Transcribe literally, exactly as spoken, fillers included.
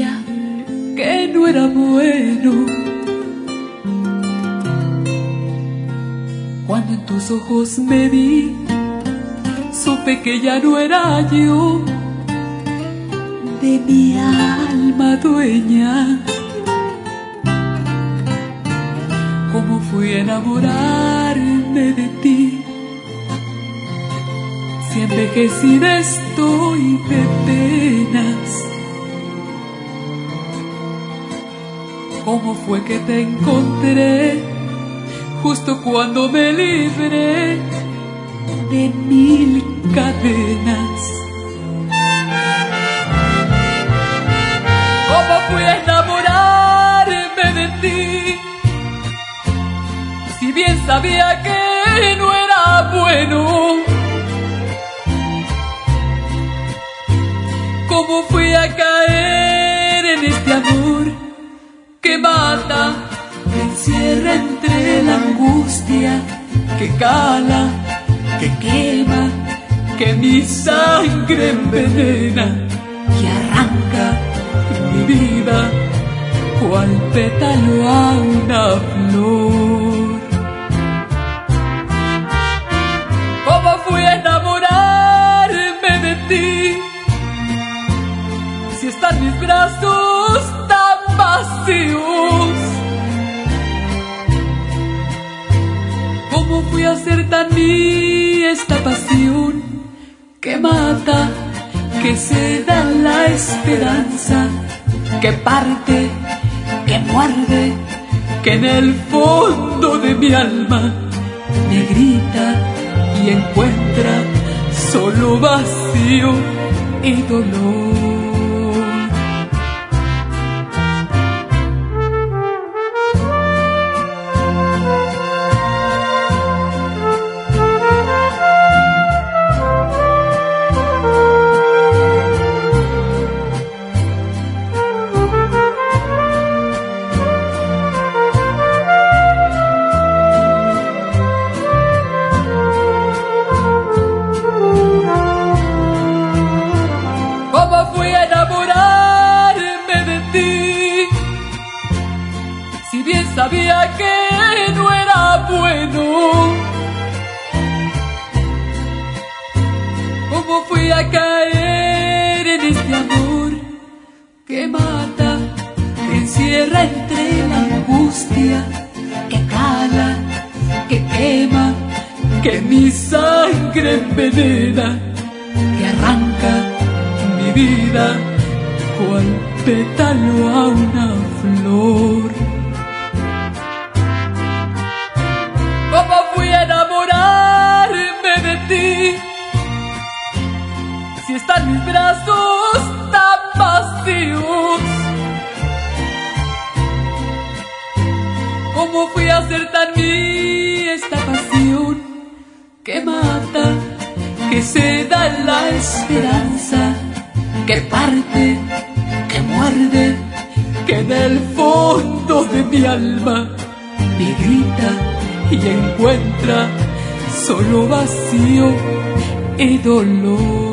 sabía que no era bueno. Cuando en tus ojos me vi, supe que ya no era yo de mi alma dueña. Cómo fui a enamorarme de ti, si envejecida estoy de penas. Cómo fue que te encontré justo cuando me libré de mil cadenas. Cómo fui a enamorarme de ti, si bien sabía que no era bueno. Cómo fui a caer en este amor que mata, que encierra entre la angustia, que cala, que quema, que mi sangre envenena, que arranca mi vida cual pétalo a una flor. ¿Cómo fui a enamorarme de ti, si están mis brazos tan vacíos? ¿Cómo fui a ser tan mía esta pasión que mata, que se da la esperanza, que parte, que muerde, que en el fondo de mi alma me grita y encuentra solo vacío y dolor? Si bien sabía que no era bueno. Cómo fui a caer en este amor que mata, que encierra entre la angustia, que cala, que quema, que mi sangre envenena, que arranca mi vida cual pétalo a una flor. ¿Cómo fui a enamorarme de ti, si están mis brazos tan vacíos? ¿Cómo fui a ser tan mía esta pasión que mata, que se da la esperanza, que parte, que muerde, que en el fondo de mi alma me grita y encuentra solo vacío y dolor?